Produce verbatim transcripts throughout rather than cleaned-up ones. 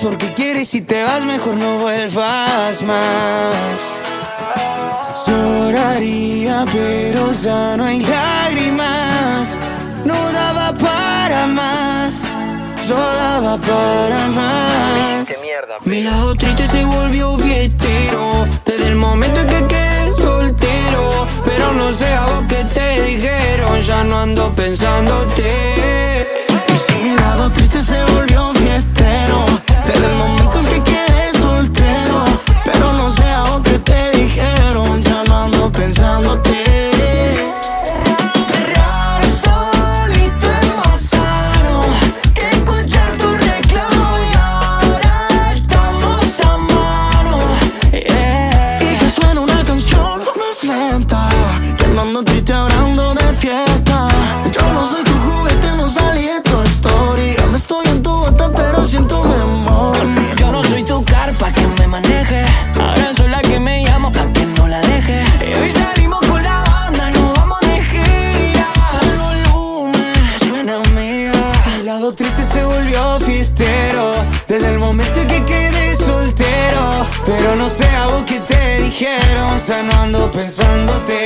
porque quieres y te vas, mejor no vuelvas más. Lloraría, pero ya no hay lágrimas. No daba para más, solo daba para más. Qué mierda, Mi lado triste se volvió fiestero desde el momento en que quedé soltero. Pero no sé a vos qué te dijeron, ya no ando pensándote. Y si mi lado triste se volvió fiestero desde el momento en que quedé soltero. Pero no sé a vos qué te dijeron, ya no ando pensándote. Ando triste hablando de fiesta. Yo no soy tu juguete, no salí de tu story. Yo no estoy en tu bota, pero siento memoria. Yo no soy tu carpa que me maneje. Ahora soy la que me llamo pa' que no la deje. Y hoy salimos con la banda, nos vamos de gira. El volumen suena amiga. Mi lado triste se volvió fiestero desde el momento en que quedé soltero. Pero no sé a vos qué te dijeron, o sea, no ando pensándote.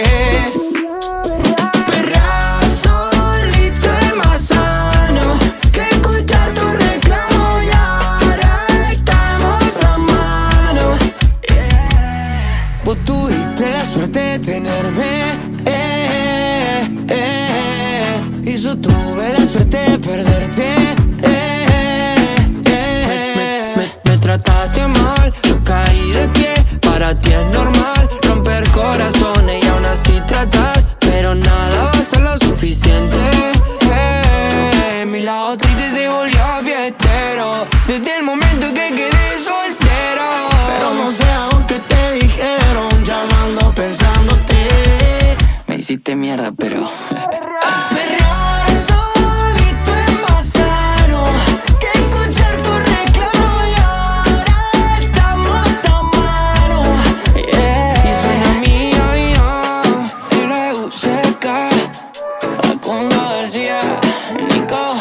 Vos tuviste la suerte de tenerme, eh, eh, y yo tuve la suerte de perderte, eh, eh. Me, me, me trataste mal, yo caí de pie. Para ti es normal romper corazones y aún así tratar, pero nada va a ser lo suficiente. Eh, mi lado triste se volvió fiestero desde el momento que quedé soltero. Pero no sé a vos qué te dijeron, ya no ando pensándote. Me hiciste mierda, pero Perrear solito es más sano que escuchar tu reclamo. Y ahora estamos a mano, yeah. y suena mía y yo. L U C K, Facundo García, Nico.